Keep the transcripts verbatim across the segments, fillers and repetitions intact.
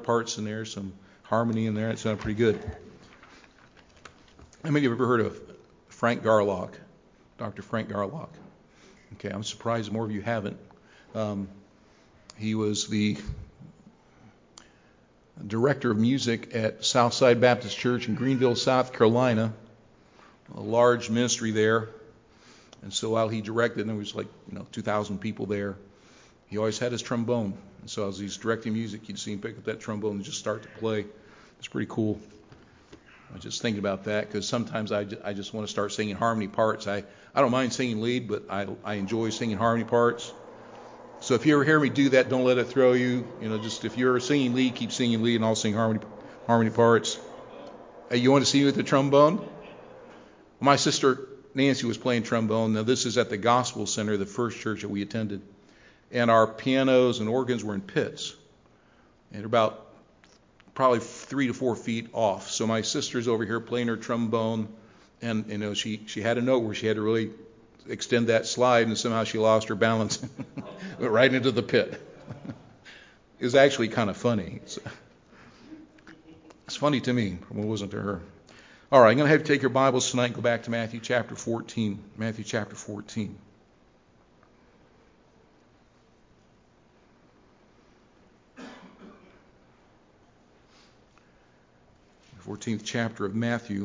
parts in there, some harmony in there. It sounded pretty good. How many of you have ever heard of Frank Garlock, Doctor Frank Garlock? Okay, I'm surprised more of you haven't. Um, he was the director of music at Southside Baptist Church in Greenville, South Carolina, a large ministry there. And so while he directed, and there was like, you know, two thousand people there, he always had his trombone. And so as he's directing music, you'd see him pick up that trombone and just start to play. It's pretty cool. I was just thinking about that because sometimes I, I just want to start singing harmony parts. I, I don't mind singing lead, but I, I enjoy singing harmony parts. So if you ever hear me do that, don't let it throw you. You know, just if you're singing lead, keep singing lead, and I'll sing harmony harmony parts. Hey, you want to see me with the trombone? My sister Nancy was playing trombone. Now this is at the Gospel Center, the first church that we attended, and our pianos and organs were in pits, and about probably three to four feet off. So my sister's over here playing her trombone, and you know she she had a note where she had to really extend that slide, and somehow she lost her balance, went right into the pit. It was actually kind of funny. It's, it's funny to me, but it wasn't to her. All right, I'm going to have you take your Bibles tonight and go back to Matthew chapter fourteen. Matthew chapter fourteen. fourteenth chapter of Matthew.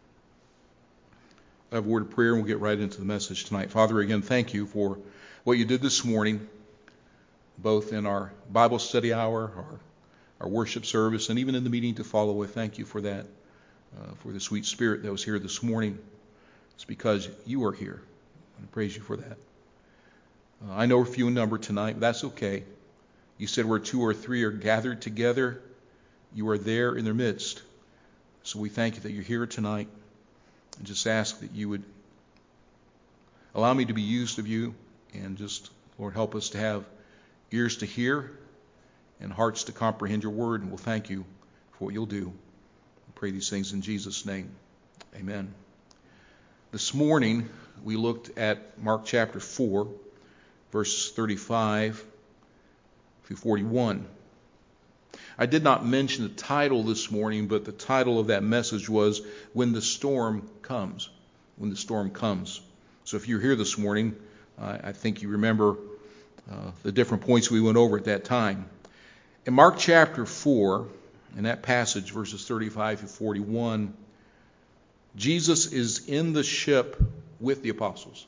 I have a word of prayer and we'll get right into the message tonight. Father, again, thank you for what you did this morning, both in our Bible study hour, our, our worship service, and even in the meeting to follow with. Thank you for that, uh, for the sweet spirit that was here this morning. It's because you are here. I praise you for that. Uh, I know we're few in number tonight, but that's okay. You said where two or three are gathered together, you are there in their midst. So we thank you that you're here tonight, and just ask that you would allow me to be used of you, and just, Lord, help us to have ears to hear and hearts to comprehend your word, and we'll thank you for what you'll do. I pray these things in Jesus' name. Amen. This morning we looked at Mark chapter four, verses thirty-five through forty-one. I did not mention the title this morning, but the title of that message was When the Storm Comes. When the Storm Comes. So if you're here this morning, uh, I think you remember uh, the different points we went over at that time. In Mark chapter four, in that passage, verses thirty-five through forty-one, Jesus is in the ship with the apostles.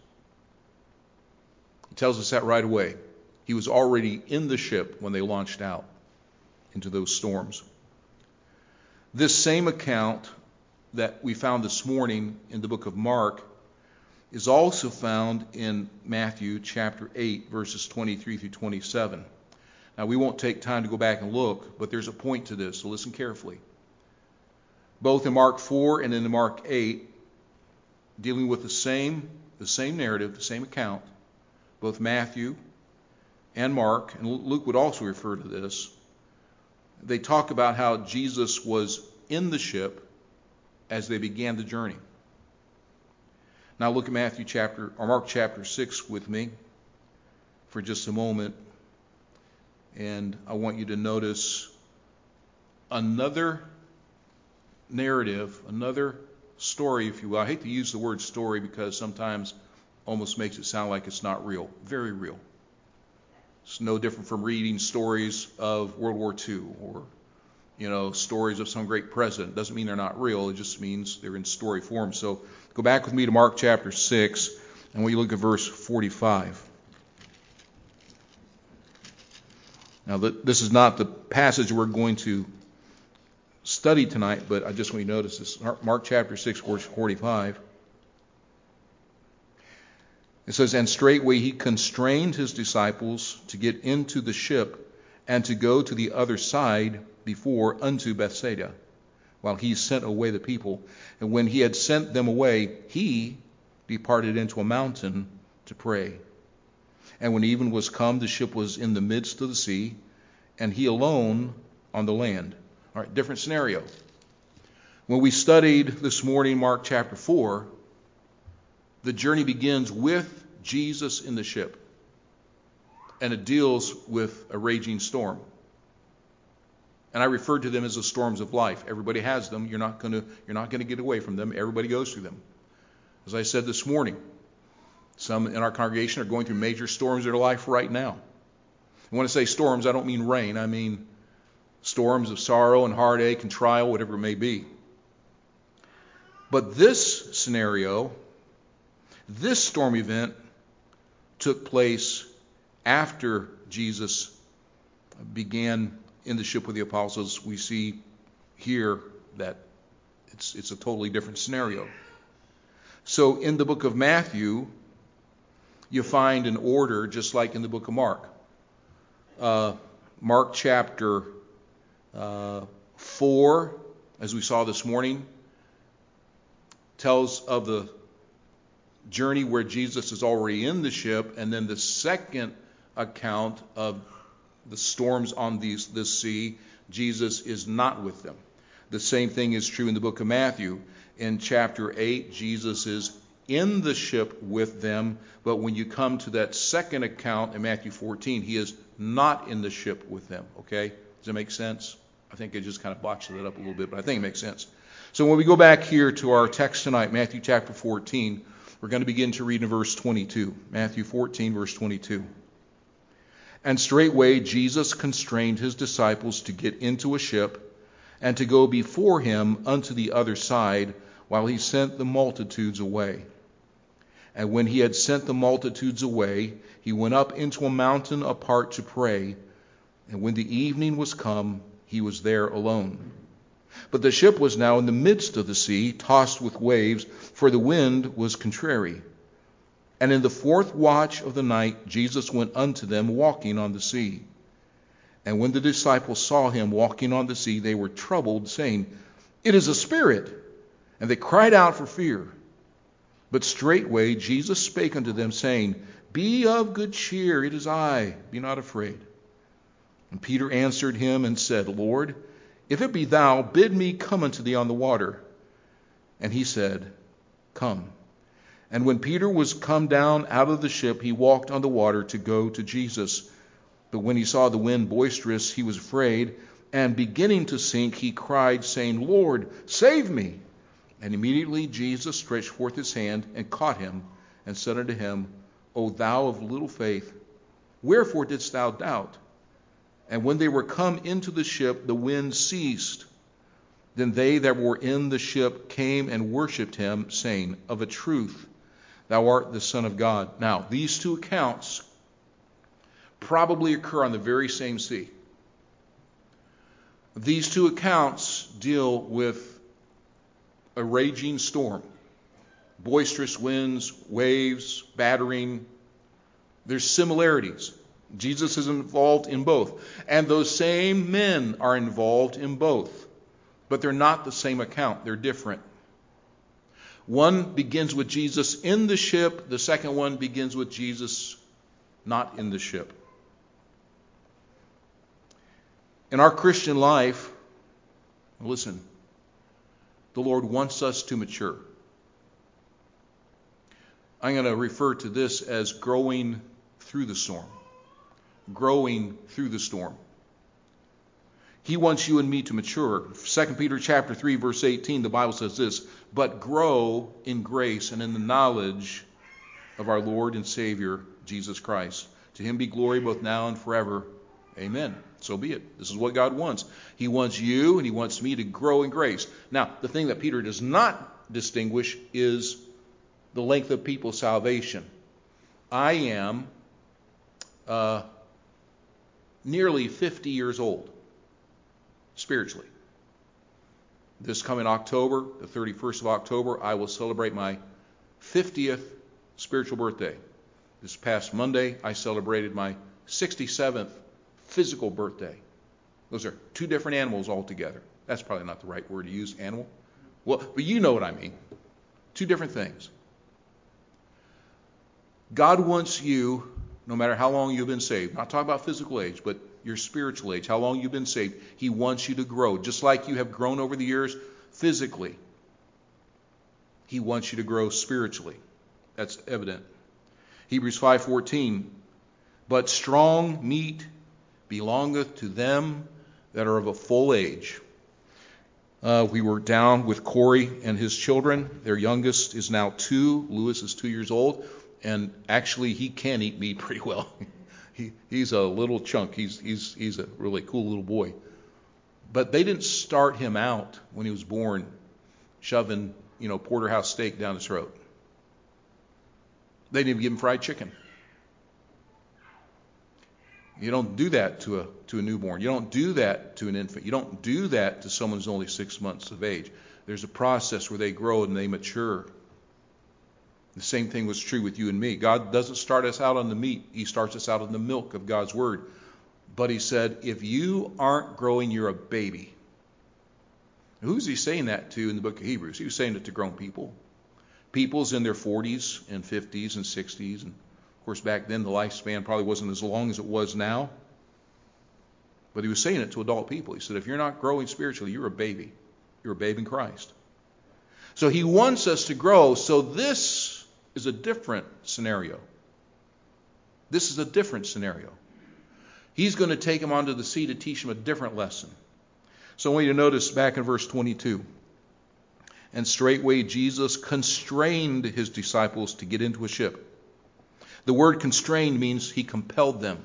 He tells us that right away. He was already in the ship when they launched out into those storms. This same account that we found this morning in the book of Mark is also found in Matthew chapter eight, verses twenty-three through twenty-seven. Now, we won't take time to go back and look, but there's a point to this, so listen carefully. Both in Mark four and in Mark eight, dealing with the same, the same narrative, the same account, both Matthew and Mark, and Luke would also refer to this, they talk about how Jesus was in the ship as they began the journey. Now look at Matthew chapter or Mark chapter six with me for just a moment, and I want you to notice another narrative, another story, if you will. I hate to use the word story because sometimes almost makes it sound like it's not real. Very real. It's no different from reading stories of World War Two or, you know, stories of some great president. Doesn't mean they're not real. It just means they're in story form. So go back with me to Mark chapter six, and we look at verse forty-five. Now, this is not the passage we're going to study tonight, but I just want you to notice this. Mark chapter six, verse forty-five. It says, "And straightway he constrained his disciples to get into the ship and to go to the other side before unto Bethsaida, while he sent away the people. And when he had sent them away, he departed into a mountain to pray. And when even was come, the ship was in the midst of the sea, and he alone on the land." All right, different scenario. When we studied this morning Mark chapter four, the journey begins with Jesus in the ship, and it deals with a raging storm. And I refer to them as the storms of life. Everybody has them. You're not going to, you're not going to get away from them. Everybody goes through them. As I said this morning, some in our congregation are going through major storms in their life right now. And when I say storms, I don't mean rain. I mean storms of sorrow and heartache and trial, whatever it may be. But this scenario, this storm event, took place after Jesus began in the ship with the apostles. We see here that it's it's a totally different scenario. So in the book of Matthew, you find an order just like in the book of Mark. Uh, Mark chapter uh, four, as we saw this morning, tells of the journey where Jesus is already in the ship, and then the second account of the storms on these, this sea, Jesus is not with them. The same thing is true in the book of Matthew. In chapter eight, Jesus is in the ship with them, but when you come to that second account in Matthew fourteen, he is not in the ship with them. Okay? Does that make sense? I think I just kind of botched that up a little bit, but I think it makes sense. So when we go back here to our text tonight, Matthew chapter fourteen, we're going to begin to read in verse twenty-two. Matthew fourteen, verse twenty-two. And straightway Jesus constrained his disciples to get into a ship and to go before him unto the other side, while he sent the multitudes away. And when he had sent the multitudes away, he went up into a mountain apart to pray. And when the evening was come, he was there alone. But the ship was now in the midst of the sea, tossed with waves, for the wind was contrary. And in the fourth watch of the night, Jesus went unto them walking on the sea. And when the disciples saw him walking on the sea, they were troubled, saying, It is a spirit. And they cried out for fear. But straightway Jesus spake unto them, saying, Be of good cheer, it is I, be not afraid. And Peter answered him and said, Lord, if it be thou, bid me come unto thee on the water. And he said, Come. And when Peter was come down out of the ship, he walked on the water to go to Jesus. But when he saw the wind boisterous, he was afraid, and beginning to sink, he cried, saying, Lord, save me. And immediately Jesus stretched forth his hand and caught him, and said unto him, O thou of little faith, wherefore didst thou doubt? And when they were come into the ship, the wind ceased. Then they that were in the ship came and worshipped him, saying, Of a truth, thou art the Son of God. Now, these two accounts probably occur on the very same sea. These two accounts deal with a raging storm, boisterous winds, waves, battering. There's similarities. Jesus is involved in both. And those same men are involved in both. But they're not the same account. They're different. One begins with Jesus in the ship. The second one begins with Jesus not in the ship. In our Christian life, listen, the Lord wants us to mature. I'm going to refer to this as growing through the storm. Growing through the storm. He wants you and me to mature. Second Peter chapter three, verse eighteen, the Bible says this, But grow in grace and in the knowledge of our Lord and Savior, Jesus Christ. To him be glory both now and forever. Amen. So be it. This is what God wants. He wants you and he wants me to grow in grace. Now, the thing that Peter does not distinguish is the length of people's salvation. I am uh, nearly fifty years old, spiritually. This coming October, the thirty-first of October, I will celebrate my fiftieth spiritual birthday. This past Monday, I celebrated my sixty-seventh physical birthday. Those are two different animals altogether. That's probably not the right word to use, animal. Well, but you know what I mean. Two different things. God wants you, no matter how long you've been saved, not talking about physical age, but your spiritual age, how long you've been saved, he wants you to grow. Just like you have grown over the years physically, he wants you to grow spiritually. That's evident. Hebrews five fourteen, But strong meat belongeth to them that are of a full age. Uh, we were down with Corey and his children. Their youngest is now two. Lewis is two years old. And actually, he can eat meat pretty well. he, he's a little chunk. He's, he's, he's a really cool little boy. But they didn't start him out when he was born shoving, you know, porterhouse steak down his throat. They didn't even give him fried chicken. You don't do that to a to a newborn. You don't do that to an infant. You don't do that to someone who's only six months of age. There's a process where they grow and they mature. The same thing was true with you and me. God doesn't start us out on the meat. He starts us out on the milk of God's word. But he said, if you aren't growing, you're a baby. Who's he saying that to in the book of Hebrews? He was saying it to grown people. People's in their forties and fifties and sixties. And of course, back then the lifespan probably wasn't as long as it was now. But he was saying it to adult people. He said, if you're not growing spiritually, you're a baby. You're a babe in Christ. So he wants us to grow. So this is a different scenario. This is a different scenario. He's going to take him onto the sea to teach him a different lesson. So I want you to notice back in verse twenty-two. And straightway Jesus constrained his disciples to get into a ship. The word constrained means he compelled them.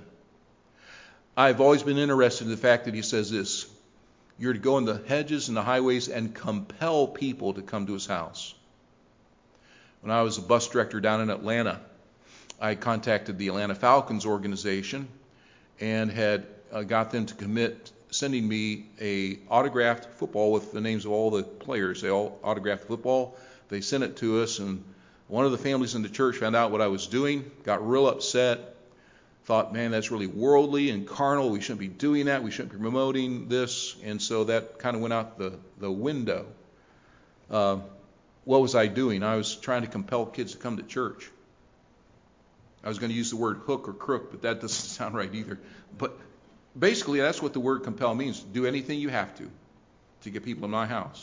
I've always been interested in the fact that he says this. You're to go in the hedges and the highways and compel people to come to his house. When I was a bus director down in Atlanta, I contacted the Atlanta Falcons organization and had uh, got them to commit sending me a autographed football with the names of all the players. They all autographed the football. They sent it to us, and one of the families in the church found out what I was doing, got real upset, thought, man, that's really worldly and carnal. We shouldn't be doing that. We shouldn't be promoting this. And so that kind of went out the, the window. Uh, what was I doing? I was trying to compel kids to come to church. I was going to use the word hook or crook, but that doesn't sound right either. But basically, that's what the word compel means. Do anything you have to to get people in my house.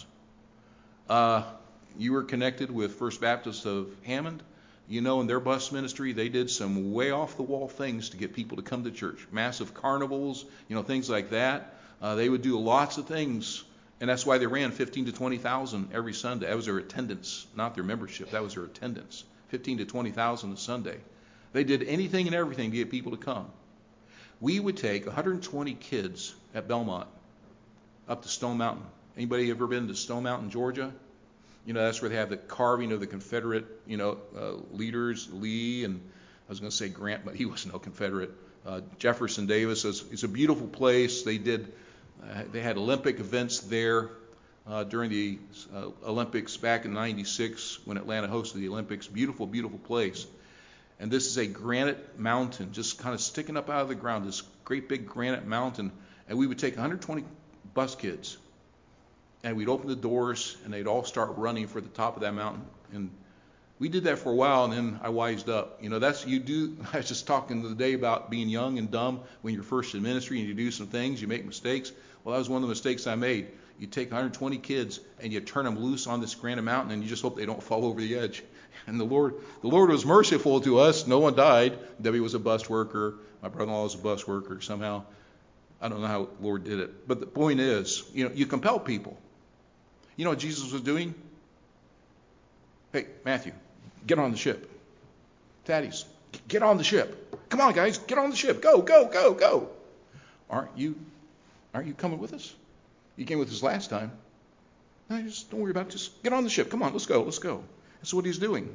Uh, you were connected with First Baptist of Hammond. You know, in their bus ministry, they did some way off the wall things to get people to come to church. Massive carnivals, you know, things like that. Uh, they would do lots of things, and that's why they ran fifteen to twenty thousand every Sunday. That was their attendance, not their membership. That was their attendance. fifteen to twenty thousand a Sunday. They did anything and everything to get people to come. We would take one hundred twenty kids at Belmont up to Stone Mountain. Anybody ever been to Stone Mountain, Georgia? You know, that's where they have the carving of the Confederate, you know, uh, leaders, Lee, and I was going to say Grant, but he was no Confederate. Uh, Jefferson Davis. Is, it's a beautiful place. They did, uh, they had Olympic events there uh, during the uh, Olympics back in ninety-six when Atlanta hosted the Olympics. Beautiful, beautiful place. And this is a granite mountain just kind of sticking up out of the ground, this great big granite mountain. And we would take one hundred twenty bus kids, and we'd open the doors, and they'd all start running for the top of that mountain. And we did that for a while, and then I wised up. You know, that's you do. I was just talking the other day about being young and dumb when you're first in ministry, and you do some things, you make mistakes. Well, that was one of the mistakes I made. You take one hundred twenty kids, and you turn them loose on this granite mountain, and you just hope they don't fall over the edge. And the Lord, the Lord was merciful to us. No one died. Debbie was a bus worker. My brother-in-law was a bus worker. Somehow, I don't know how the Lord did it. But the point is, you know, you compel people. You know what Jesus was doing? Hey, Matthew, get on the ship. Thaddeus, get on the ship. Come on, guys, get on the ship. Go, go, go, go. Aren't you? Aren't you coming with us? You came with us last time. No, just don't worry about it. Just get on the ship. Come on, let's go, let's go. That's what he's doing.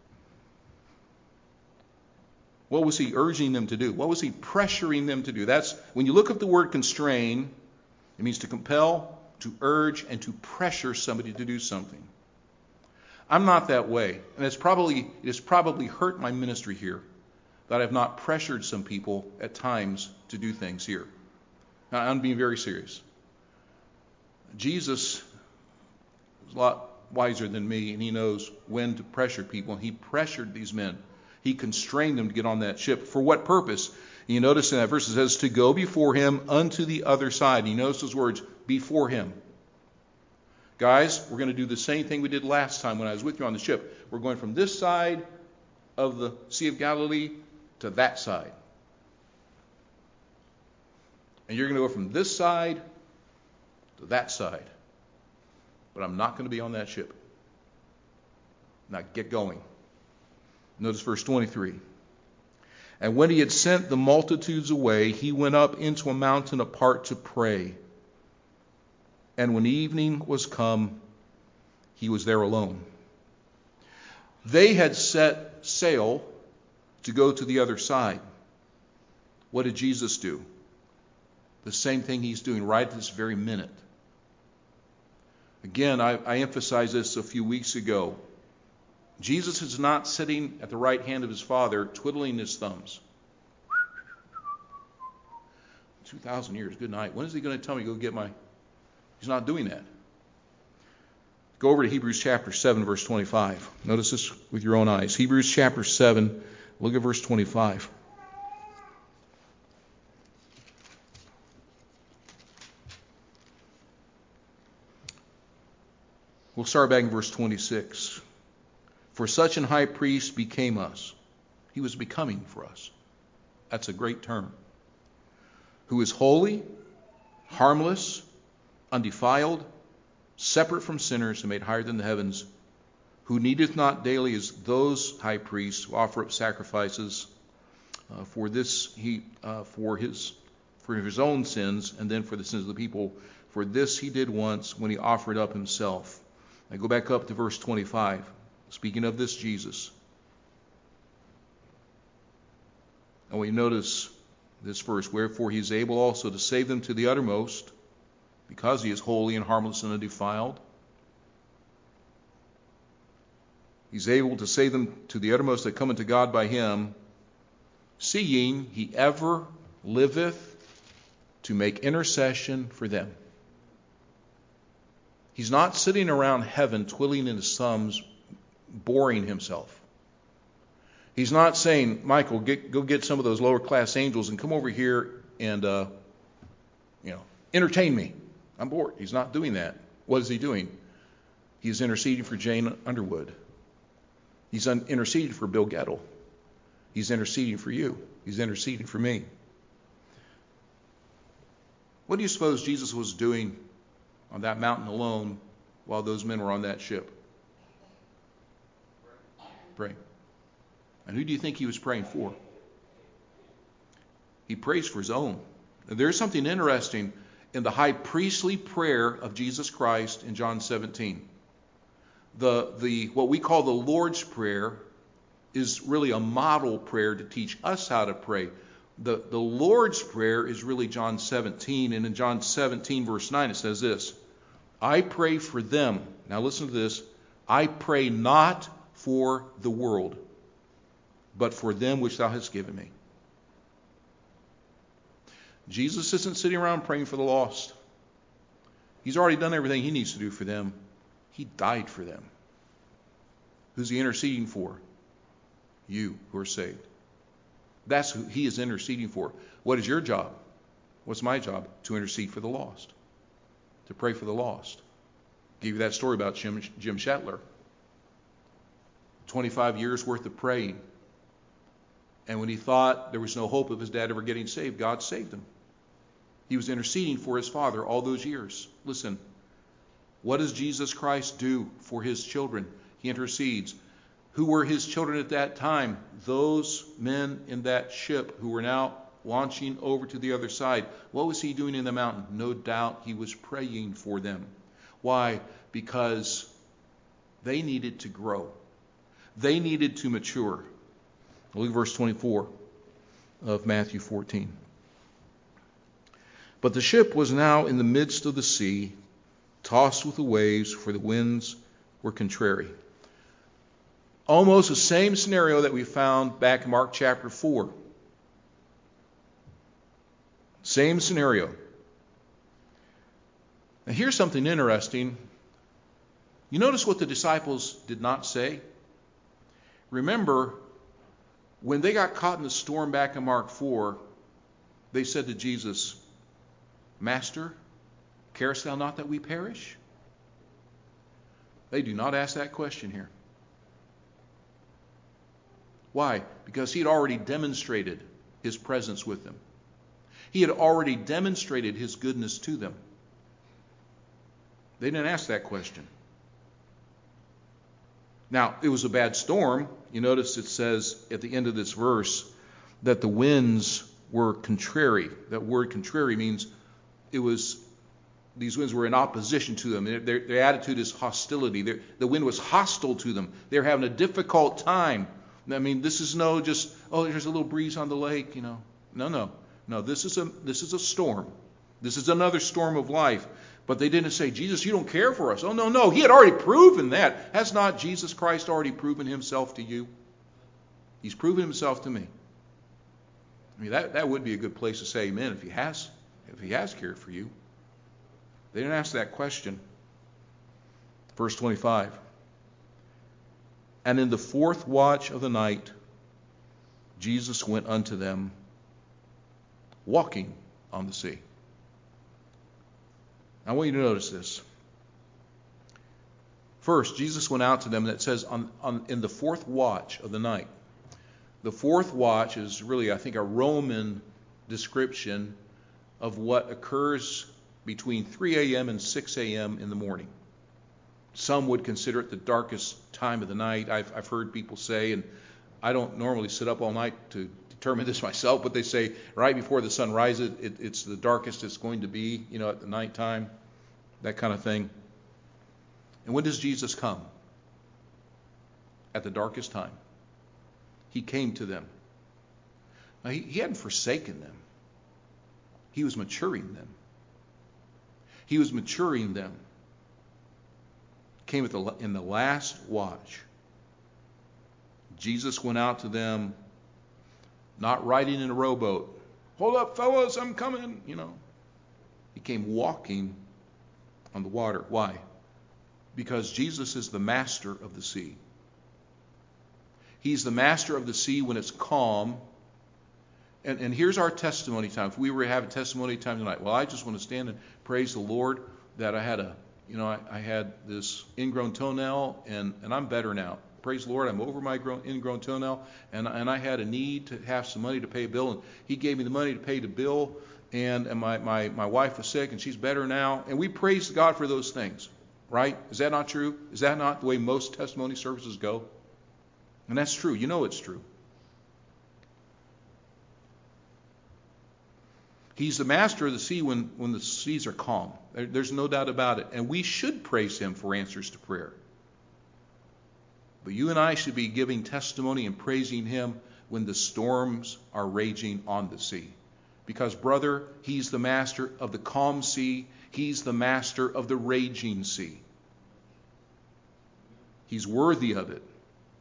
What was he urging them to do? What was he pressuring them to do? That's when you look up the word constrain, it means to compel, to urge, and to pressure somebody to do something. I'm not that way, and it's probably it has probably hurt my ministry here that I've not pressured some people at times to do things here. Now, I'm being very serious. Jesus is a lot wiser than me, and he knows when to pressure people, and he pressured these men. He constrained them to get on that ship. For what purpose? You notice in that verse it says, to go before him unto the other side. And you notice those words, before him. Guys, we're going to do the same thing we did last time when I was with you on the ship. We're going from this side of the Sea of Galilee to that side. And you're going to go from this side to that side. But I'm not going to be on that ship. Now get going. Notice verse twenty-three. And when he had sent the multitudes away, he went up into a mountain apart to pray. And when evening was come, he was there alone. They had set sail to go to the other side. What did Jesus do? The same thing he's doing right this very minute. Again, I, I emphasized this a few weeks ago. Jesus is not sitting at the right hand of his Father, twiddling his thumbs. two thousand years, good night. When is he going to tell me to go get my... He's not doing that. Go over to Hebrews chapter seven, verse twenty-five. Notice this with your own eyes. Hebrews chapter seven, look at verse twenty-five. We'll start back in verse twenty-six. For such an high priest became us. He was becoming for us. That's a great term. Who is holy, harmless, undefiled, separate from sinners and made higher than the heavens, who needeth not daily as those high priests who offer up sacrifices uh, for this he uh, for his for his own sins and then for the sins of the people. For this he did once when he offered up himself. Now go back up to verse twenty-five. Speaking of this Jesus. And we notice this verse, wherefore he is able also to save them to the uttermost, because he is holy and harmless and undefiled. He's able to save them to the uttermost that come unto God by him, seeing he ever liveth to make intercession for them. He's not sitting around heaven twiddling in his thumbs, boring himself. He's not saying, Michael, get, go get some of those lower class angels and come over here and, uh, you know, entertain me. I'm bored. He's not doing that. What is he doing? He's interceding for Jane Underwood. He's un- interceding for Bill Gettle. He's interceding for you. He's interceding for me. What do you suppose Jesus was doing on that mountain alone while those men were on that ship? Praying. And who do you think he was praying for? He prays for his own. Now, there's something interesting in the high priestly prayer of Jesus Christ in John seventeen. The, the what we call the Lord's Prayer is really a model prayer to teach us how to pray. The, the Lord's Prayer is really John seventeen, and in John seventeen, verse nine, it says this, I pray for them. Now listen to this. I pray not for the world, but for them which thou hast given me. Jesus isn't sitting around praying for the lost. He's already done everything he needs to do for them. He died for them. Who's he interceding for? You who are saved. That's who he is interceding for. What is your job? What's my job? To intercede for the lost. To pray for the lost. I'll give you that story about Jim, Jim Shetler. twenty-five years worth of praying. And when he thought there was no hope of his dad ever getting saved, God saved him. He was interceding for his father all those years. Listen, what does Jesus Christ do for his children? He intercedes. Who were his children at that time? Those men in that ship who were now launching over to the other side. What was he doing in the mountain? No doubt he was praying for them. Why? Because they needed to grow. They needed to mature. Look at verse twenty-four of Matthew fourteen. But the ship was now in the midst of the sea, tossed with the waves, for the winds were contrary. Almost the same scenario that we found back in Mark chapter four. Same scenario. Now here's something interesting. You notice what the disciples did not say? Remember, when they got caught in the storm back in Mark four, they said to Jesus, Master, carest thou not that we perish? They do not ask that question here. Why? Because he had already demonstrated his presence with them. He had already demonstrated his goodness to them. They didn't ask that question. Now, it was a bad storm. You notice it says at the end of this verse that the winds were contrary. That word contrary means it was, these winds were in opposition to them. Their, their attitude is hostility. Their, the wind was hostile to them. They're having a difficult time. I mean, this is no just, oh, there's a little breeze on the lake, you know. No, no. No, this is a this is a storm. This is another storm of life. But they didn't say, Jesus, you don't care for us. Oh, no, no. He had already proven that. Has not Jesus Christ already proven himself to you? He's proven himself to me. I mean, that, that would be a good place to say amen if he has, if he has cared for you. They didn't ask that question. Verse twenty-five. And in the fourth watch of the night, Jesus went unto them, walking on the sea. I want you to notice this. First, Jesus went out to them, and it says on, on, in the fourth watch of the night. The fourth watch is really, I think, a Roman description of what occurs between three a.m. and six a.m. in the morning. Some would consider it the darkest time of the night. I've, I've heard people say, and I don't normally sit up all night to determine this myself, but they say right before the sun rises, it, it's the darkest it's going to be, you know, at the nighttime, that kind of thing. And when does Jesus come? At the darkest time. He came to them. Now, he, he hadn't forsaken them. He was maturing them. He was maturing them. Came at the, in the last watch. Jesus went out to them, not riding in a rowboat. Hold up, fellas, I'm coming, you know. He came walking on the water. Why? Because Jesus is the master of the sea. He's the master of the sea when it's calm. And, and here's our testimony time. If we were to have a testimony time tonight, well, I just want to stand and praise the Lord that I had a, you know, I, I had this ingrown toenail, and, and I'm better now. Praise the Lord, I'm over my grown, ingrown toenail, and, and I had a need to have some money to pay a bill, and he gave me the money to pay the bill, and, and my, my, my wife was sick, and she's better now, and we praise God for those things, right? Is that not true? Is that not the way most testimony services go? And that's true. You know it's true. He's the master of the sea when, when the seas are calm. There, there's no doubt about it. And we should praise him for answers to prayer. But you and I should be giving testimony and praising him when the storms are raging on the sea. Because, brother, he's the master of the calm sea. He's the master of the raging sea. He's worthy of it.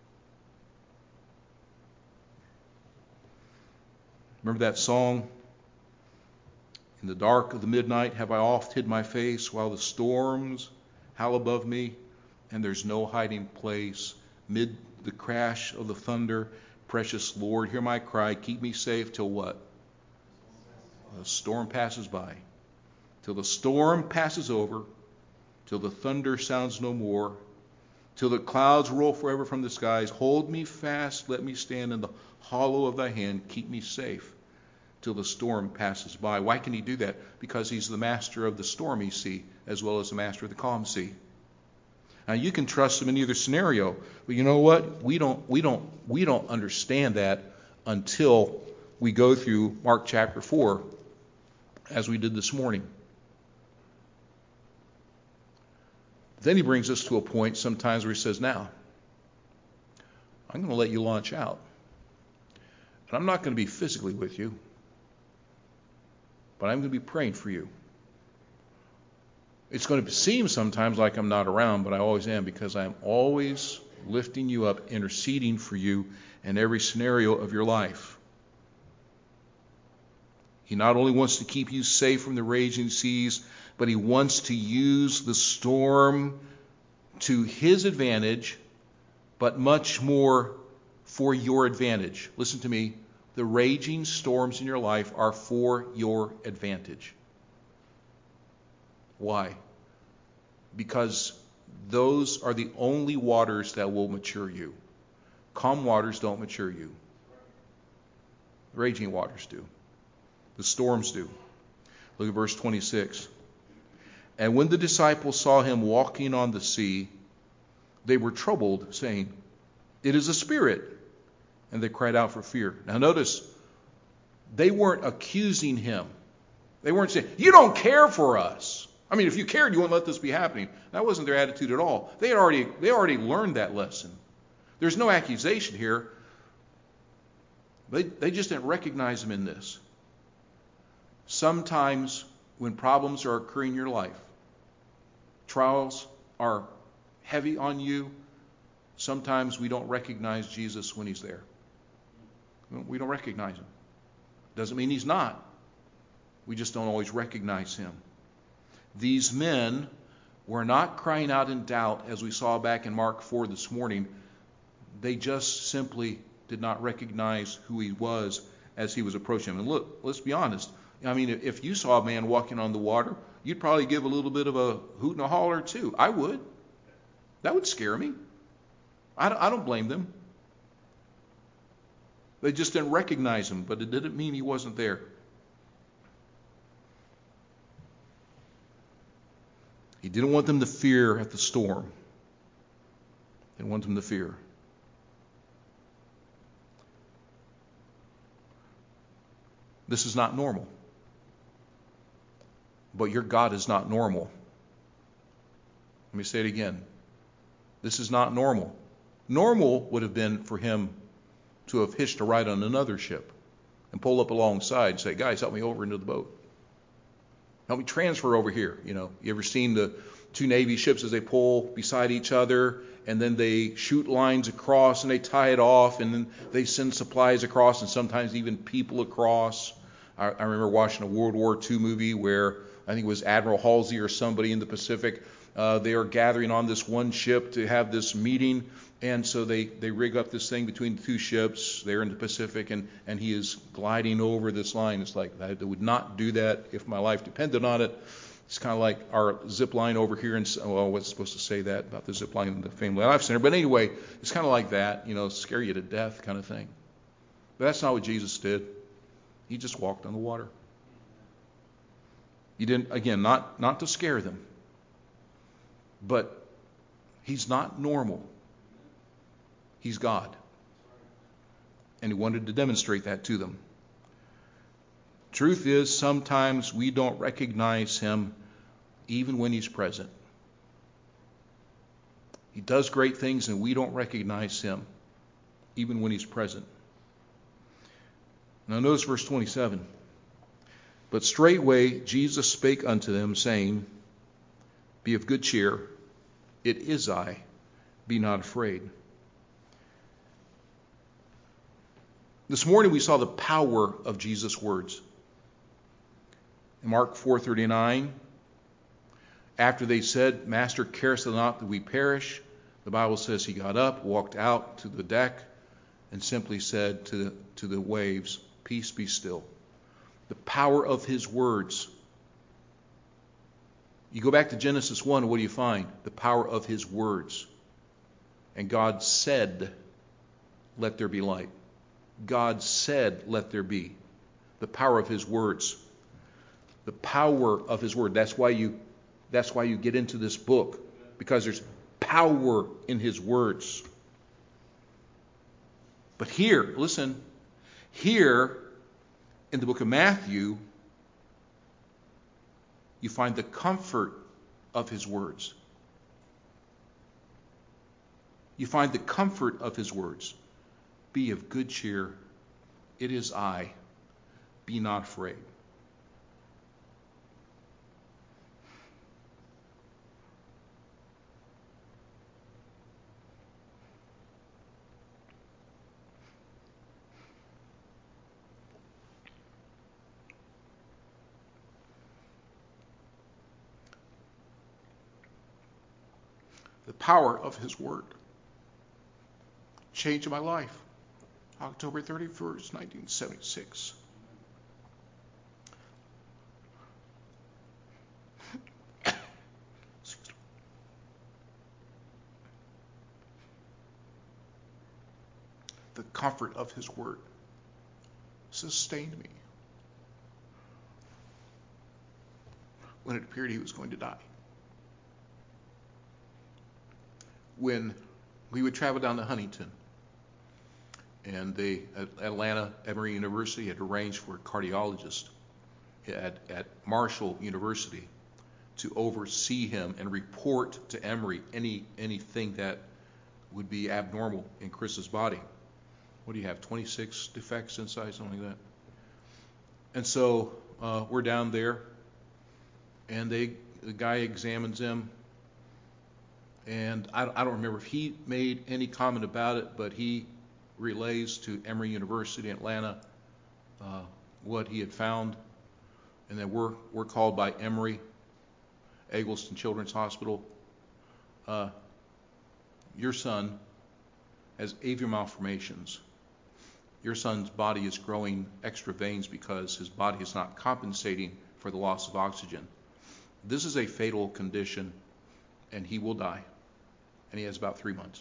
Remember that song? In the dark of the midnight have I oft hid my face, while the storms howl above me, and there's no hiding place. Mid the crash of the thunder, precious Lord, hear my cry, keep me safe till what? The storm passes by. Till the storm passes over, till the thunder sounds no more, till the clouds roll forever from the skies. Hold me fast, let me stand in the hollow of thy hand, keep me safe till the storm passes by. Why can he do that? Because he's the master of the stormy sea as well as the master of the calm sea. Now you can trust him in either scenario, but you know what? We don't we don't we don't understand that until we go through Mark chapter four, as we did this morning. Then he brings us to a point sometimes where he says, now, I'm going to let you launch out. And I'm not going to be physically with you, but I'm going to be praying for you. It's going to seem sometimes like I'm not around, but I always am, because I'm always lifting you up, interceding for you in every scenario of your life. He not only wants to keep you safe from the raging seas, but he wants to use the storm to his advantage, but much more for your advantage. Listen to me. The raging storms in your life are for your advantage. Why? Because those are the only waters that will mature you. Calm waters don't mature you. Raging waters do. The storms do. Look at verse twenty-six. And when the disciples saw him walking on the sea, they were troubled, saying, "It is a spirit." And they cried out for fear. Now notice, they weren't accusing him. They weren't saying, "You don't care for us. I mean, if you cared, you wouldn't let this be happening." That wasn't their attitude at all. They had already, they already learned that lesson. There's no accusation here. They, they just didn't recognize him in this. Sometimes when problems are occurring in your life, trials are heavy on you, sometimes we don't recognize Jesus when he's there. We don't recognize him. Doesn't mean he's not. We just don't always recognize him. These men were not crying out in doubt, as we saw back in Mark four this morning. They just simply did not recognize who he was as he was approaching him. And look, let's be honest. I mean, if you saw a man walking on the water, you'd probably give a little bit of a hoot and a holler too. I would. That would scare me. I don't, I don't blame them. They just didn't recognize him, but it didn't mean he wasn't there. He didn't want them to fear at the storm. He didn't want them to fear. This is not normal. But your God is not normal. Let me say it again. This is not normal. Normal would have been for him to have hitched a ride on another ship and pull up alongside and say, "Guys, help me over into the boat. Help me transfer over here." You know, you ever seen the two Navy ships as they pull beside each other, and then they shoot lines across and they tie it off, and then they send supplies across, and sometimes even people across. I, I remember watching a World War Two movie where I think it was Admiral Halsey or somebody in the Pacific. Uh, they are gathering on this one ship to have this meeting, and so they, they rig up this thing between the two ships. They're in the Pacific, and, and he is gliding over this line. It's like, I would not do that if my life depended on it. It's kind of like our zip line over here. And well, I wasn't supposed to say that about the zip line in the Family Life Center. But anyway, it's kind of like that, you know, scare you to death kind of thing. But that's not what Jesus did. He just walked on the water. He didn't, again, not, not to scare them. But he's not normal. He's God. And he wanted to demonstrate that to them. Truth is, sometimes we don't recognize him even when he's present. He does great things and we don't recognize him even when he's present. Now notice verse twenty-seven. But straightway Jesus spake unto them, saying, Be of good cheer, it is I, be not afraid. This morning we saw the power of Jesus' words. In Mark four thirty-nine, after they said, Master, carest thou not that we perish? The Bible says he got up, walked out to the deck, and simply said to the, to the waves, Peace, be still. The power of his words. You go back to Genesis one, and what do you find? The power of his words. And God said, let there be light. God said, let there be. The power of his words. The power of his word. That's why you, that's why you get into this book. Because there's power in his words. But here, listen, here in the book of Matthew, you find the comfort of his words. You find the comfort of his words. Be of good cheer. It is I. Be not afraid. The power of his word changed my life. October thirty-first, nineteen seventy-six. The comfort of his word sustained me. when it appeared he was going to die. When we would travel down to Huntington, and they at Atlanta Emory University had arranged for a cardiologist at, at Marshall University to oversee him and report to Emory any anything that would be abnormal in Chris's body. What do you have, twenty-six defects inside, something like that? And so uh, we're down there, and they the guy examines him, and I, I don't remember if he made any comment about it, but he relays to Emory University in Atlanta uh, what he had found, and then we're we're called by Emory, Eggleston Children's Hospital. Uh, your son has avian malformations. Your son's body is growing extra veins because his body is not compensating for the loss of oxygen. This is a fatal condition, and he will die. And he has about three months.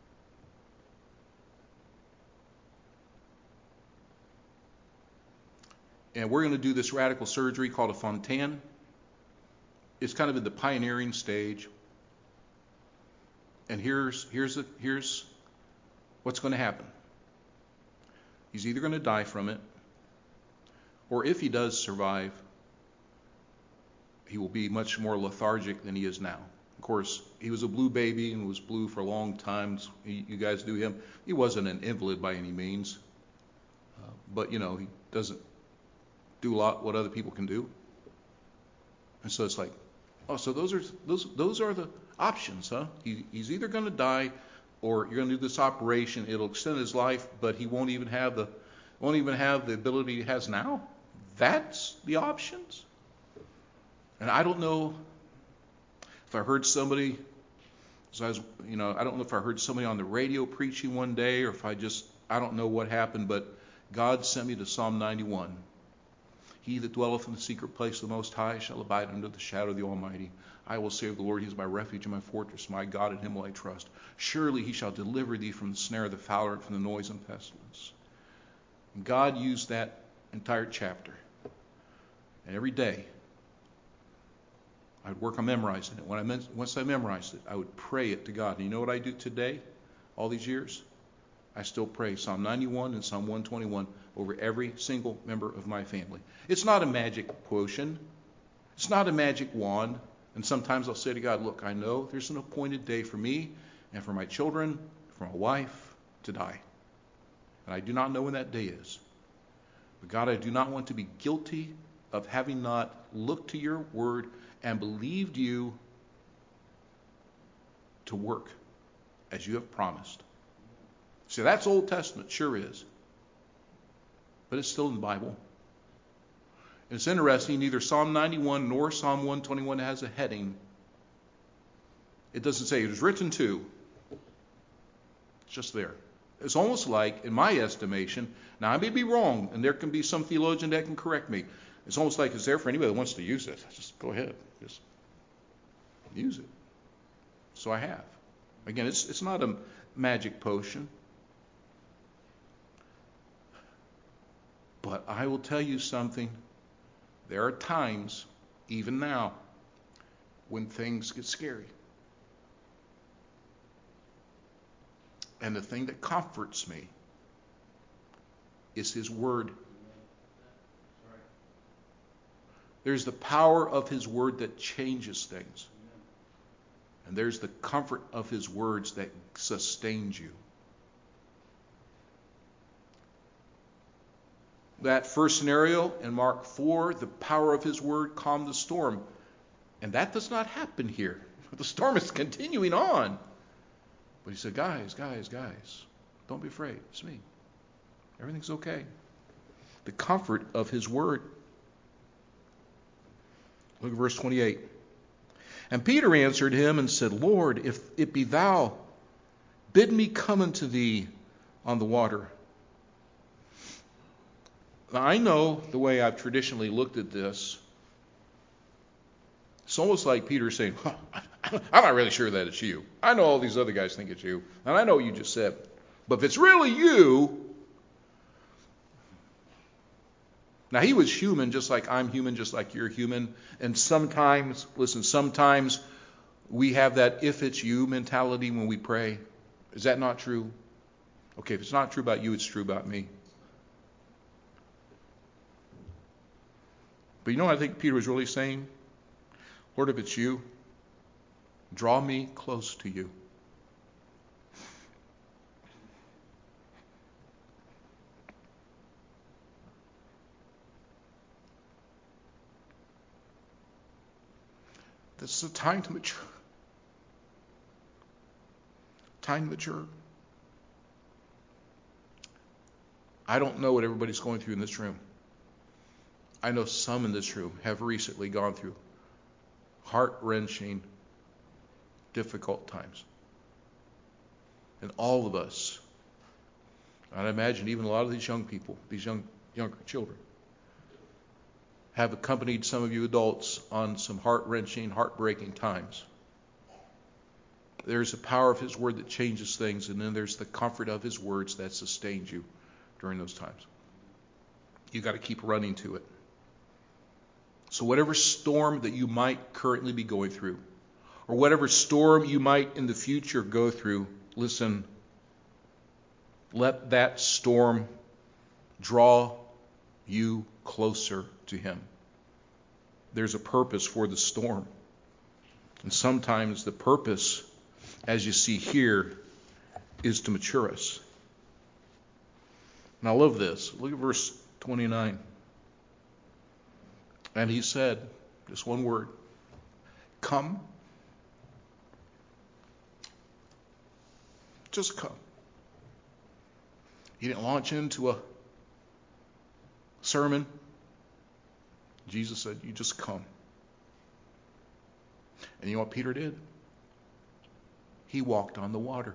And we're going to do this radical surgery called a Fontan. It's kind of in the pioneering stage. And here's here's the, here's what's going to happen. He's either going to die from it, or if he does survive, he will be much more lethargic than he is now. Of course, he was a blue baby and was blue for a long time. You guys knew him. He wasn't an invalid by any means, uh, but you know he doesn't do a lot what other people can do. And so it's like, oh, so those are those those are the options, huh? He, he's either going to die, or you're going to do this operation. It'll extend his life, but he won't even have the won't even have the ability he has now. That's the options. And I don't know if I heard somebody, so I was, you know, I don't know if I heard somebody on the radio preaching one day, or if I just, I don't know what happened, but God sent me to Psalm ninety-one. He that dwelleth in the secret place of the Most High shall abide under the shadow of the Almighty. I will say of the Lord, He is my refuge and my fortress, my God, in Him will I trust. Surely He shall deliver thee from the snare of the fowler and from the noise and pestilence. And God used that entire chapter. And every day, I would work on memorizing it. When I meant, once I memorized it, I would pray it to God. And you know what I do today, all these years? I still pray Psalm ninety-one and Psalm one twenty-one over every single member of my family. It's not a magic potion. It's not a magic wand. And sometimes I'll say to God, look, I know there's an appointed day for me and for my children, for my wife, to die. And I do not know when that day is. But God, I do not want to be guilty of having not looked to your word and believed you to work as you have promised. See, that's Old Testament, sure is. But it's still in the Bible. And it's interesting, neither Psalm ninety-one nor Psalm one twenty-one has a heading. It doesn't say it was written to. It's just there. It's almost like, in my estimation, now I may be wrong, and there can be some theologian that can correct me. It's almost like it's there for anybody that wants to use it. Just go ahead. Just use it. So I have. Again, it's it's not a magic potion. But I will tell you something. There are times, even now, when things get scary. And the thing that comforts me is His Word. There's the power of His Word that changes things. And there's the comfort of His words that sustains you. That first scenario in Mark four, the power of His Word calmed the storm. And that does not happen here. The storm is continuing on. But He said, guys, guys, guys, don't be afraid. It's me. Everything's okay. The comfort of His Word. Look at verse twenty-eight. And Peter answered Him and said, Lord, if it be Thou, bid me come unto Thee on the water. Now, I know the way I've traditionally looked at this. It's almost like Peter saying, well, I'm not really sure that it's you. I know all these other guys think it's you. And I know what you just said. But if it's really you, Now, he was human just like I'm human, just like you're human. And sometimes, listen, sometimes we have that if it's you mentality when we pray. Is that not true? Okay, if it's not true about you, it's true about me. But you know what I think Peter was really saying? Lord, if it's you, draw me close to you. This is a time to mature. Time to mature. I don't know what everybody's going through in this room. I know some in this room have recently gone through heart-wrenching, difficult times. And all of us, and I imagine even a lot of these young people, these young younger children, have accompanied some of you adults on some heart-wrenching, heartbreaking times. There's the power of His Word that changes things, and then there's the comfort of His words that sustains you during those times. You got to keep running to it. So whatever storm that you might currently be going through, or whatever storm you might in the future go through, listen, let that storm draw you closer to Him. There's a purpose for the storm. And sometimes the purpose, as you see here, is to mature us. And I love this. Look at verse twenty-nine. And he said, just one word, come. Just come. He didn't launch into a sermon. Jesus said, you just come. And you know what Peter did? He walked on the water.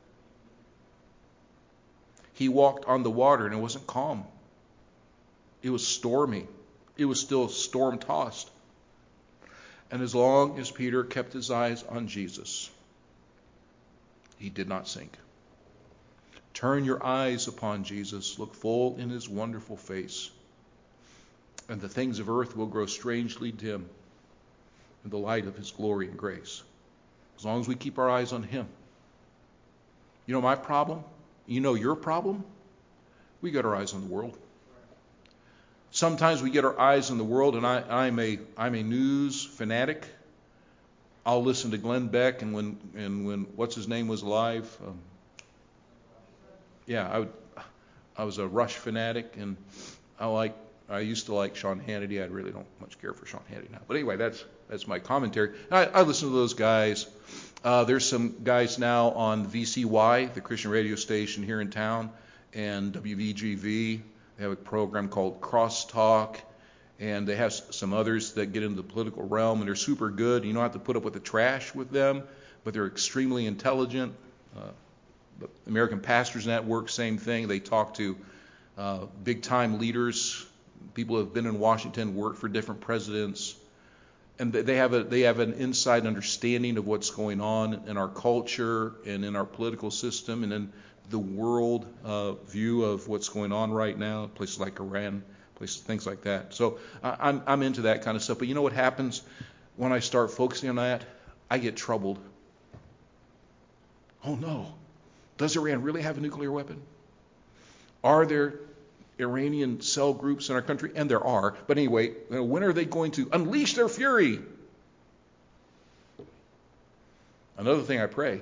He walked on the water, and it wasn't calm. It was stormy. It was still storm-tossed. And as long as Peter kept his eyes on Jesus, he did not sink. Turn your eyes upon Jesus. Look full in His wonderful face. And the things of earth will grow strangely dim in the light of His glory and grace. As long as we keep our eyes on Him. You know my problem? You know your problem? We got our eyes on the world. Sometimes we get our eyes on the world, and I, I'm a I'm a news fanatic. I'll listen to Glenn Beck, and when and when what's his name was alive, um, yeah, I would, I was a Rush fanatic, and I like I used to like Sean Hannity. I really don't much care for Sean Hannity now, but anyway, that's that's my commentary. I, I listen to those guys. Uh, there's some guys now on V C Y, the Christian radio station here in town, and W V G V. They have a program called Crosstalk, and they have some others that get into the political realm, and they're super good. You don't have to put up with the trash with them, but they're extremely intelligent. Uh, the American Pastors Network, same thing. They talk to uh, big-time leaders, people who have been in Washington, worked for different presidents, and they have a they have an inside understanding of what's going on in our culture and in our political system, and in the world uh, view of what's going on right now, places like Iran, places, things like that. So I, I'm I'm into that kind of stuff. But you know what happens when I start focusing on that? I get troubled. Oh no, does Iran really have a nuclear weapon? Are there Iranian cell groups in our country? And there are. But anyway, you know, when are they going to unleash their fury? Another thing I pray.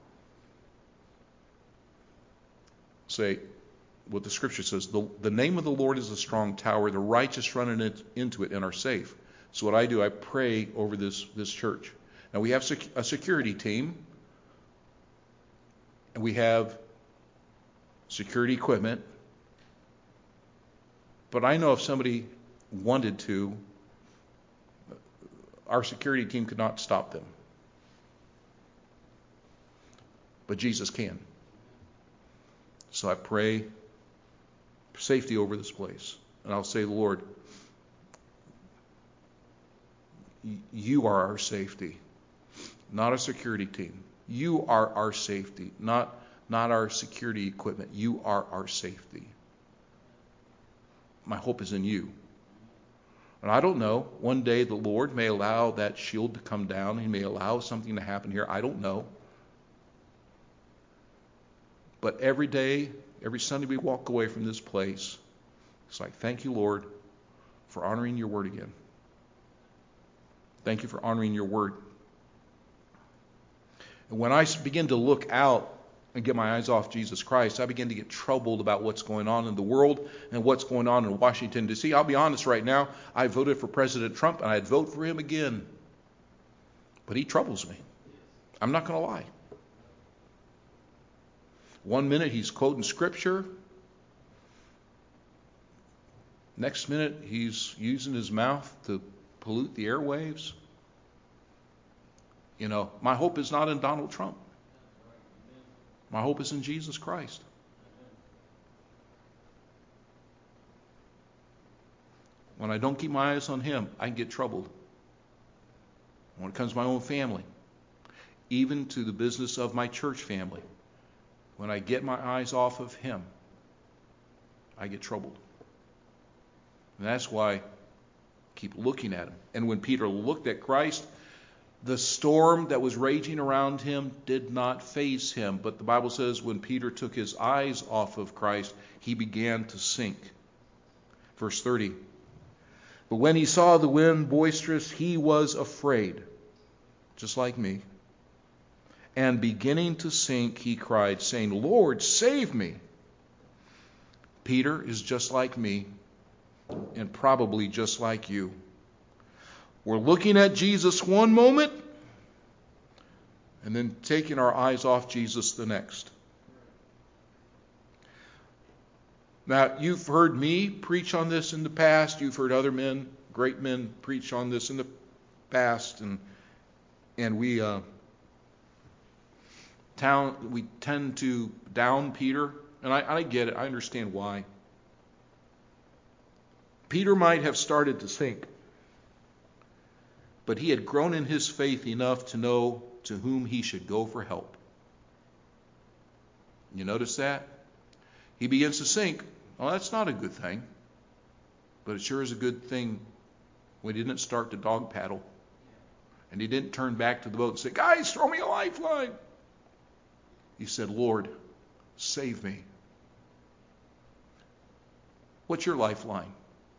Say what the scripture says, the, the name of the Lord is a strong tower, the righteous run in it, into it and are safe. So what I do, I pray over this, this church. Now we have sec- a security team, and we have security equipment, but I know if somebody wanted to, our security team could not stop them. But Jesus can. So I pray safety over this place. And I'll say, Lord, you are our safety, not a security team. You are our safety, not, not our security equipment. You are our safety. My hope is in you. And I don't know. One day the Lord may allow that shield to come down. He may allow something to happen here. I don't know. But every day, every Sunday we walk away from this place, it's like, thank you, Lord, for honoring your word again. Thank you for honoring your word. And when I begin to look out and get my eyes off Jesus Christ, I begin to get troubled about what's going on in the world and what's going on in Washington, D C. I'll be honest right now, I voted for President Trump, and I'd vote for him again. But he troubles me. I'm not going to lie. One minute he's quoting Scripture. Next minute he's using his mouth to pollute the airwaves. You know, my hope is not in Donald Trump. My hope is in Jesus Christ. When I don't keep my eyes on him, I can get troubled. When it comes to my own family, even to the business of my church family, when I get my eyes off of him, I get troubled. And that's why I keep looking at him. And when Peter looked at Christ, the storm that was raging around him did not faze him. But the Bible says when Peter took his eyes off of Christ, he began to sink. Verse thirty. But when he saw the wind boisterous, he was afraid, just like me. And beginning to sink, he cried, saying, Lord, save me. Peter is just like me, and probably just like you. We're looking at Jesus one moment, and then taking our eyes off Jesus the next. Now, you've heard me preach on this in the past. You've heard other men, great men, preach on this in the past, and and we uh, town we tend to down Peter, and I, I get it. I understand why. Peter might have started to sink, but he had grown in his faith enough to know to whom he should go for help. You notice that? He begins to sink. Well, that's not a good thing. But it sure is a good thing when he didn't start to dog paddle. And he didn't turn back to the boat and say, guys, throw me a lifeline. He said, Lord, save me. What's your lifeline?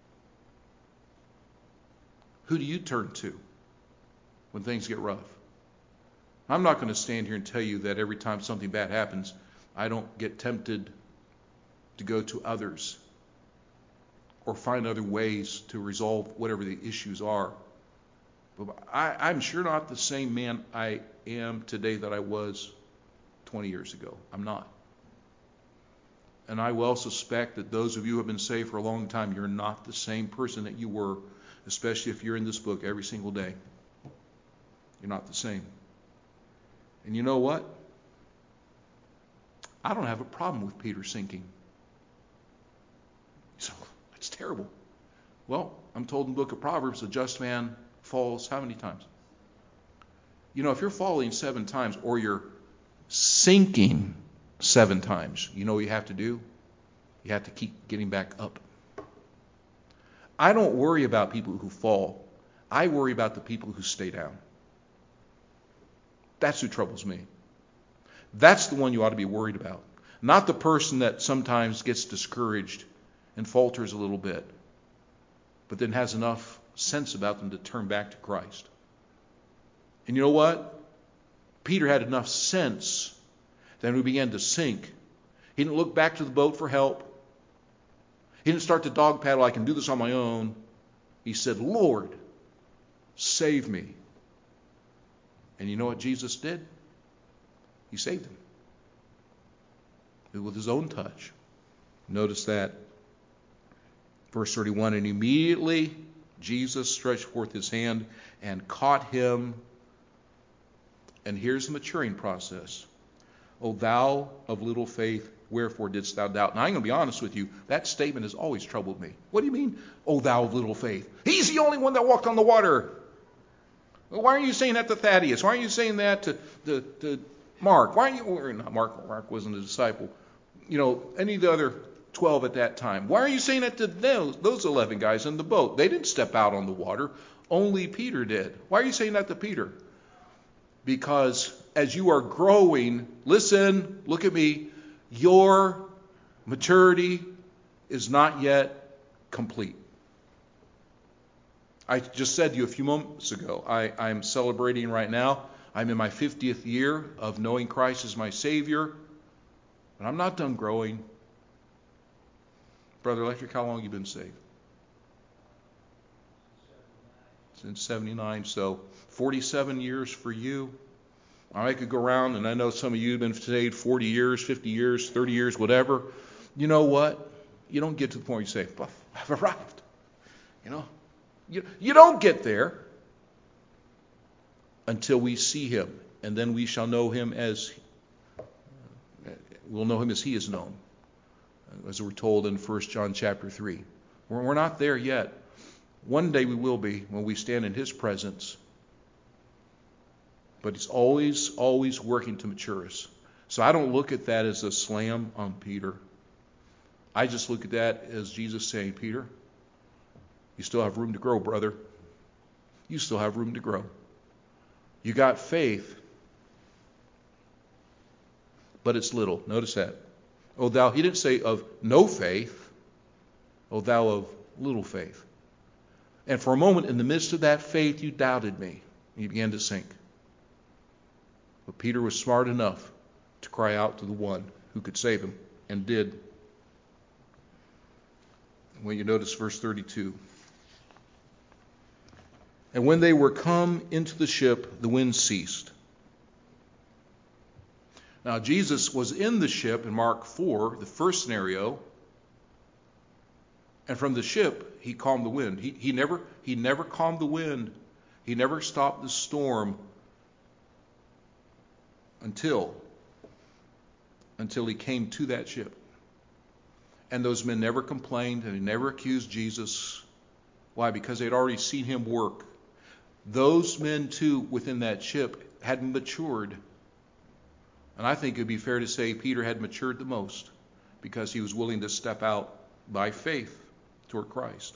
Who do you turn to when things get rough? I'm not going to stand here and tell you that every time something bad happens, I don't get tempted to go to others or find other ways to resolve whatever the issues are. But I, I'm sure not the same man I am today that I was twenty years ago. I'm not. And I well suspect that those of you who have been saved for a long time, you're not the same person that you were, especially if you're in this book every single day. You're not the same. And you know what? I don't have a problem with Peter sinking. So that's terrible. Well, I'm told in the book of Proverbs, a just man falls how many times? You know, if you're falling seven times or you're sinking seven times, you know what you have to do? You have to keep getting back up. I don't worry about people who fall. I worry about the people who stay down. That's who troubles me. That's the one you ought to be worried about. Not the person that sometimes gets discouraged and falters a little bit, but then has enough sense about them to turn back to Christ. And you know what? Peter had enough sense that when he began to sink, he didn't look back to the boat for help. He didn't start to dog paddle, I can do this on my own. He said, Lord, save me. And you know what Jesus did? He saved him. With his own touch. Notice that. Verse thirty-one, and immediately Jesus stretched forth his hand and caught him. And here's the maturing process. O thou of little faith, wherefore didst thou doubt? Now I'm going to be honest with you. That statement has always troubled me. What do you mean, O thou of little faith? He's the only one that walked on the water. Why aren't you saying that to Thaddeus? Why aren't you saying that to, to, to Mark? Why aren't you, or not Mark, Mark wasn't a disciple. You know, any of the other twelve at that time. Why are you saying that to those, those eleven guys in the boat? They didn't step out on the water. Only Peter did. Why are you saying that to Peter? Because as you are growing, listen, look at me, your maturity is not yet complete. I just said to you a few moments ago, I, I'm celebrating right now. I'm in my fiftieth year of knowing Christ as my Savior, but I'm not done growing. Brother Electric, how long have you been saved? Since seventy-nine, so forty-seven years for you. I could go around, and I know some of you have been saved forty years, fifty years, thirty years, whatever. You know what? You don't get to the point where you say, well, I've arrived. You know? You, you don't get there until we see him, and then we shall know him as, we'll know him as he is known, as we're told in First John chapter three. We're, we're not there yet. One day we will be when we stand in his presence. But he's always, always working to mature us. So I don't look at that as a slam on Peter. I just look at that as Jesus saying, Peter, you still have room to grow, brother. You still have room to grow. You got faith, but it's little. Notice that. O thou, he didn't say of no faith, O thou of little faith. And for a moment, in the midst of that faith, you doubted me. And you began to sink. But Peter was smart enough to cry out to the one who could save him, and did. When you notice verse thirty-two. And when they were come into the ship, the wind ceased. Now, Jesus was in the ship in Mark four, the first scenario, and from the ship, he calmed the wind. He, he, never, he never calmed the wind. He never stopped the storm until, until he came to that ship. And those men never complained, and they never accused Jesus. Why? Because they'd already seen him work. Those men, too, within that ship hadn't matured. And I think it would be fair to say Peter had matured the most, because he was willing to step out by faith toward Christ.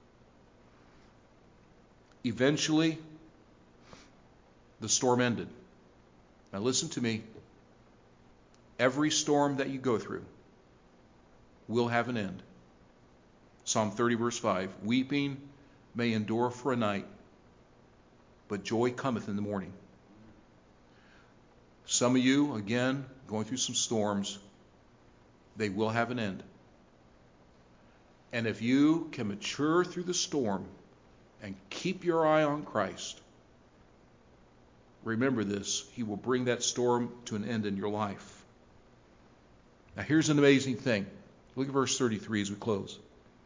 Eventually, the storm ended. Now listen to me. Every storm that you go through will have an end. Psalm thirty, verse five. Weeping may endure for a night, but joy cometh in the morning. Some of you, again, going through some storms, they will have an end. And if you can mature through the storm and keep your eye on Christ, remember this, he will bring that storm to an end in your life. Now here's an amazing thing. Look at verse thirty-three as we close.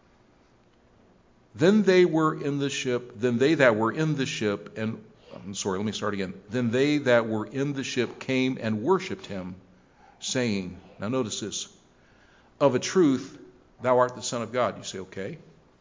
Then they were in the ship, then they that were in the ship, and I'm sorry, let me start again. Then they that were in the ship came and worshipped him, saying, now notice this, of a truth, thou art the Son of God. You say, okay.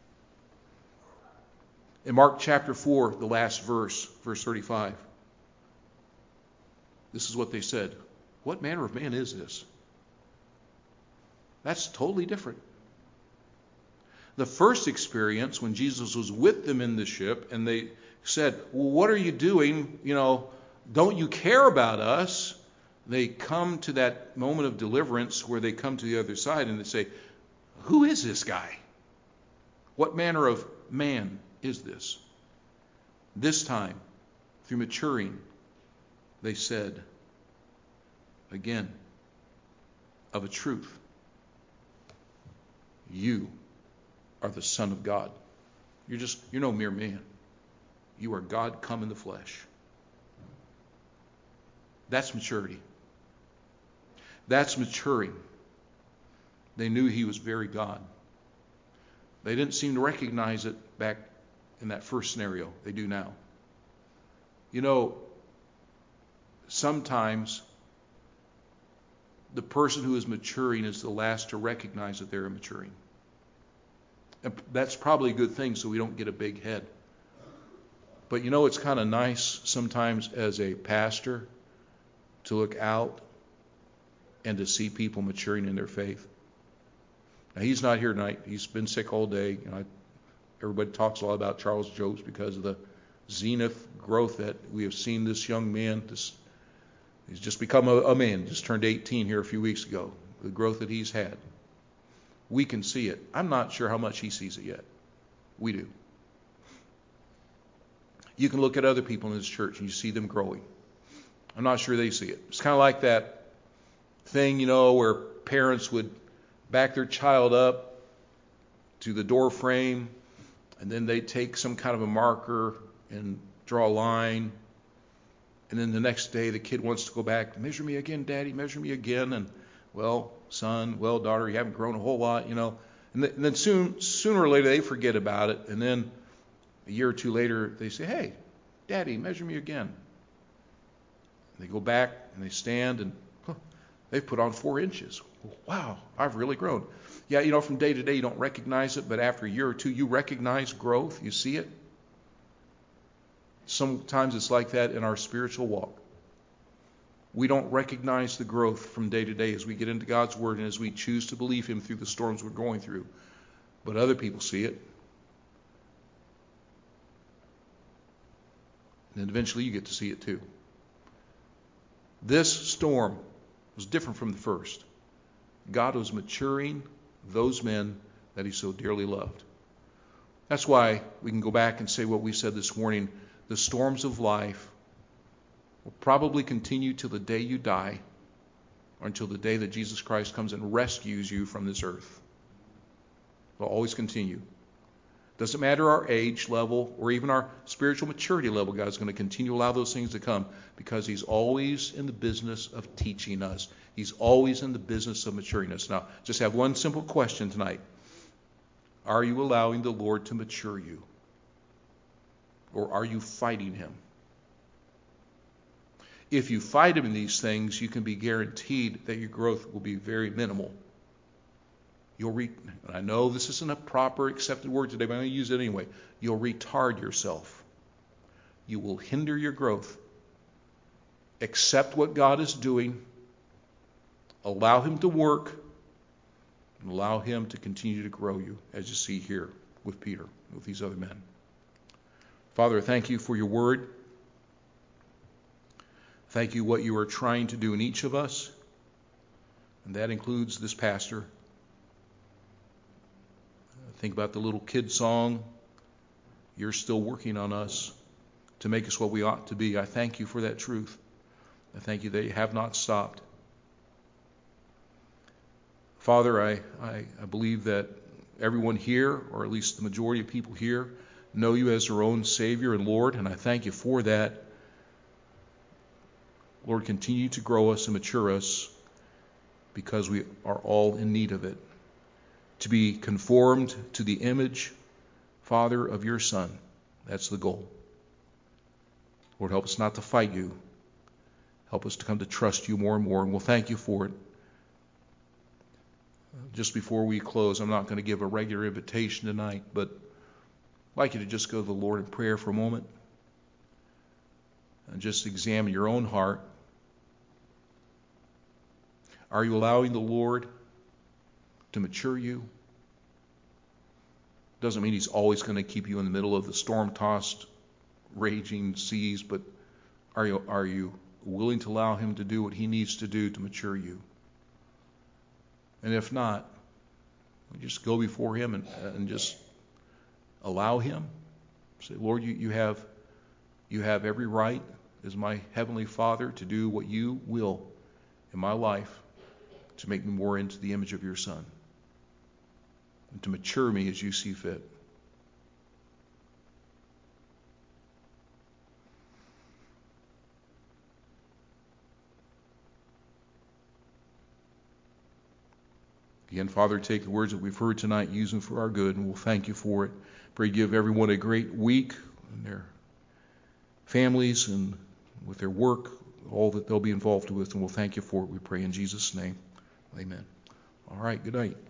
In Mark chapter four, the last verse, verse thirty-five, this is what they said. What manner of man is this? That's totally different. The first experience, when Jesus was with them in the ship, and they said, well, what are you doing? You know, don't you care about us? They come to that moment of deliverance where they come to the other side and they say, who is this guy? What manner of man is this? This time, through maturing, they said, again, of a truth, you are the Son of God. You're just, you're no mere man. You are God come in the flesh. That's maturity. That's maturing. They knew he was very God. They didn't seem to recognize it back in that first scenario. They do now. You know, sometimes the person who is maturing is the last to recognize that they're maturing. And that's probably a good thing so we don't get a big head. But you know, it's kind of nice sometimes as a pastor to look out and to see people maturing in their faith. Now, he's not here tonight. He's been sick all day. You know, I, everybody talks a lot about Charles Jobes because of the zenith growth that we have seen this young man. This, he's just become a, a man. Just turned eighteen here a few weeks ago. The growth that he's had. We can see it. I'm not sure how much he sees it yet. We do. You can look at other people in this church and you see them growing. I'm not sure they see it. It's kind of like that thing, you know, where parents would back their child up to the door frame, and then they take some kind of a marker and draw a line, and then the next day the kid wants to go back, measure me again, Daddy, measure me again, and well, son, well, daughter, you haven't grown a whole lot, you know, and, th- and then soon, sooner or later they forget about it, and then a year or two later they say, hey, Daddy, measure me again. And they go back and they stand and huh, they've put on four inches. Wow, I've really grown. Yeah, you know, from day to day you don't recognize it, but after a year or two you recognize growth. You see it. Sometimes it's like that in our spiritual walk. We don't recognize the growth from day to day as we get into God's Word and as we choose to believe Him through the storms we're going through. But other people see it. And eventually you get to see it too. This storm was different from the first. God was maturing those men that He so dearly loved. That's why we can go back and say what we said this morning. The storms of life will probably continue till the day you die, or until the day that Jesus Christ comes and rescues you from this earth. They'll always continue. Doesn't matter our age level or even our spiritual maturity level, God's going to continue to allow those things to come because He's always in the business of teaching us. He's always in the business of maturing us. Now, just have one simple question tonight. Are you allowing the Lord to mature you? Or are you fighting Him? If you fight Him in these things, you can be guaranteed that your growth will be very minimal. You'll re- and I know this isn't a proper accepted word today, but I'm going to use it anyway. You'll retard yourself. You will hinder your growth. Accept what God is doing. Allow Him to work. And allow Him to continue to grow you, as you see here with Peter, with these other men. Father, thank you for your word. Thank you what you are trying to do in each of us. And that includes this pastor. Think about the little kid song. You're still working on us to make us what we ought to be. I thank you for that truth. I thank you that you have not stopped. Father, I, I, I believe that everyone here, or at least the majority of people here, know you as their own Savior and Lord, and I thank you for that. Lord, continue to grow us and mature us because we are all in need of it. To be conformed to the image, Father, of your Son. That's the goal. Lord, help us not to fight you. Help us to come to trust you more and more, and we'll thank you for it. Just before we close, I'm not going to give a regular invitation tonight, but I'd like you to just go to the Lord in prayer for a moment and just examine your own heart. Are you allowing the Lord to mature you? Doesn't mean He's always going to keep you in the middle of the storm-tossed, raging seas, but are you, are you willing to allow Him to do what He needs to do to mature you? And if not, just go before Him and, and just allow Him. Say, Lord, you, you have you have every right as my Heavenly Father to do what you will in my life to make me more into the image of your Son and to mature me as you see fit. Again, Father, take the words that we've heard tonight, use them for our good, and we'll thank you for it. Pray give everyone a great week and their families and with their work, all that they'll be involved with, and we'll thank you for it. We pray in Jesus' name. Amen. All right, good night.